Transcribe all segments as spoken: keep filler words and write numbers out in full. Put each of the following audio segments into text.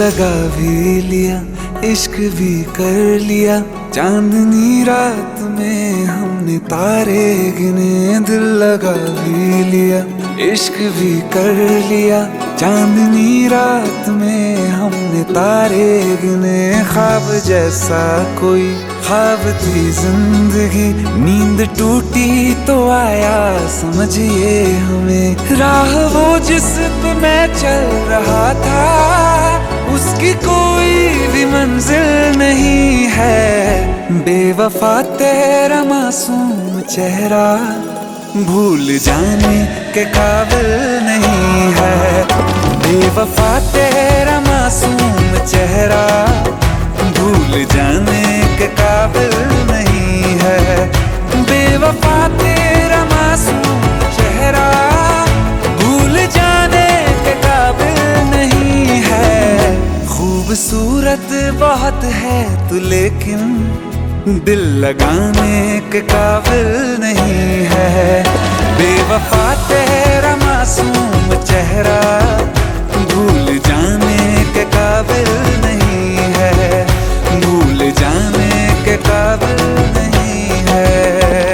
लगा भी लिया, इश्क भी कर लिया। चांदनी रात में हमने तारे गिने, दिल लगा भी लिया, इश्क भी कर लिया। चांदनी रात में हमने तारे गिने, ख्वाब जैसा कोई ख्वाब थी जिंदगी। नींद टूटी तो आया समझिए हमें, राह वो जिस पे मैं चल रहा था, उसकी कोई भी मंजिल नहीं है। बेवफा तेरा मासूम चेहरा भूल जाने के काबिल नहीं है। बेवफा तेरा मासूम चेहरा भूल जाने के काबिल नहीं है। बेवफा तेरा मासूम चेहरा भूल जाने के काबिल नहीं है। खूबसूरत बहुत है तू लेकिन दिल लगाने के काबिल नहीं है। बेवफा तेरा मासूम चेहरा भूल जाने के काबिल नहीं है। भूल जाने के काबिल नहीं है।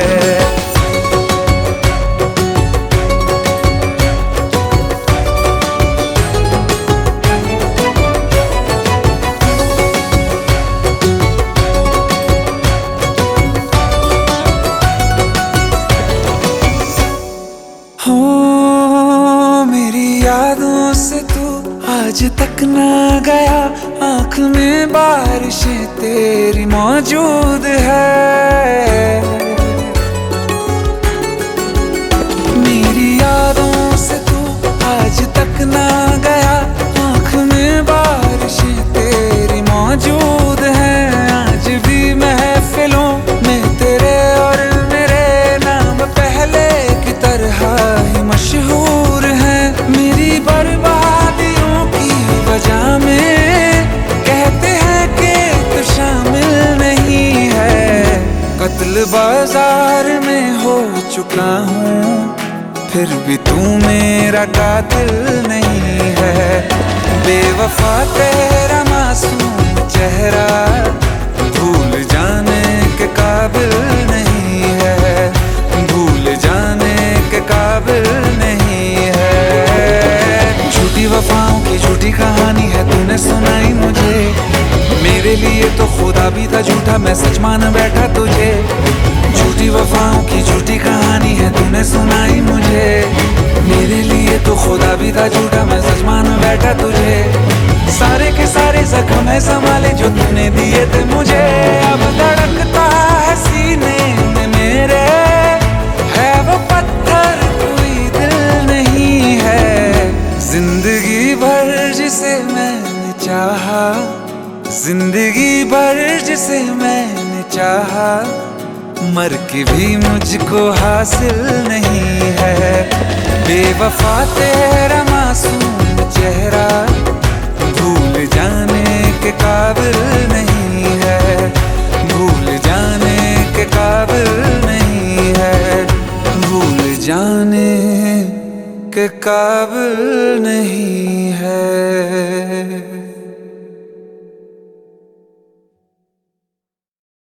हो मेरी यादों से तू आज तक ना गया, आँख में बारिशें तेरी मौजूद है। मेरी यादों से तू आज तक ना गया, आँख में बारिशें तेरी मौजूद है। आज भी महफिलों में तेरे और मेरे नाम पहले की तरह ही मशहूर है। मेरी बर्बादियों की वजह में कहते हैं कि तू शामिल नहीं है। कत्ल बाजार में हो चुका हूँ, फिर भी तू मेरा कातिल नहीं है। बेवफा तेरा मासूम चेहरा भूल जाने के काबिल नहीं है। भूल जाने के काबिल नहीं है। झूठी वफाओं की झूठी कहानी है तूने सुनाई मुझे, मेरे लिए तो खुदा भी था झूठा, मैं सच मान बैठा तुझे। झूठी वफाओं की झूठी कहानी है तूने सुनाई मुझे, मेरे लिए तो खुदा भी था झूठा, मैं सच मान बैठा तुझे। सारे के सारे जख्म है संभाले जो तूने दिए थे मुझे, अब धड़कता है सीने में मेरे, है वो पत्थर कोई दिल नहीं है। जिंदगी भर जिसे मैंने चाहा, जिंदगी भर जिसे मैंने चाहा, मर के भी मुझको हासिल नहीं है। बेवफा तेरा मासूम चेहरा भूल जाने के काबिल नहीं है। भूल जाने के काबिल नहीं है। भूल जाने के काबिल नहीं।